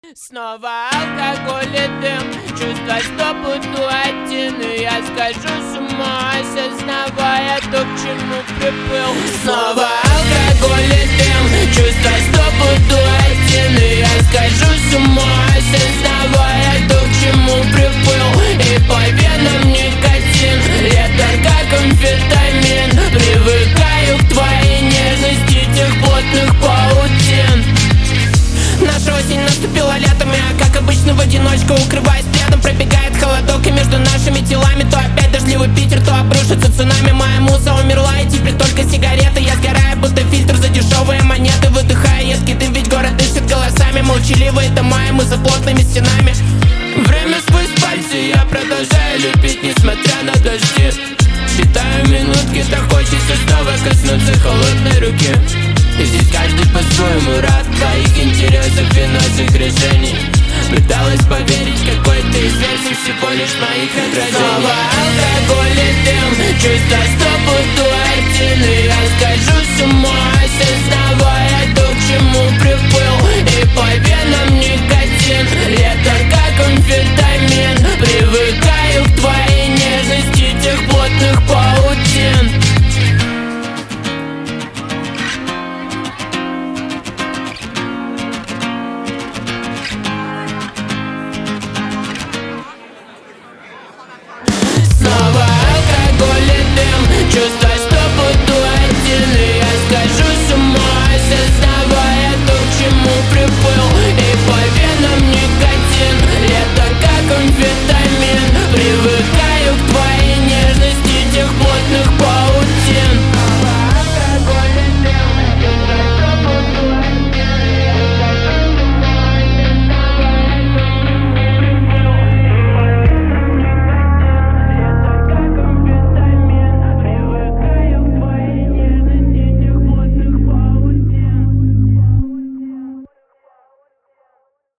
Снова алкоголь и дым, чувства, что буду один. И я скажу с ума, осознавая то, к чему приплыл. Снова алкоголь и дым, чувства, что буду один. И я скажу с ума, осознавая то, к чему приплыл. И по венам никотин, лето как амфетамин. Привыкаю к твоей нежности, тех плотных паутин. Наша осень наступила летом, я, как обычно, в одиночку укрываюсь пледом. Пробегает холодок, и между нашими телами то опять дождливый Питер, то обрушится цунами. Моя муза умерла, и теперь только сигареты. Я сгораю, будто фильтр за дешевые монеты. Выдыхая едкий дым, ведь город дышит голосами. Молчаливые дома, и мы за плотными стенами. Время сквозь пальцы, я продолжаю любить, несмотря на дожди. Считаю минутки, так хочется снова коснуться холодной руки. И здесь каждый по-своему рад твоих интересов и наших решений. Пыталась поверить, какой-то из версий всего лишь моих отражений. Снова алкоголь и дым, чувства,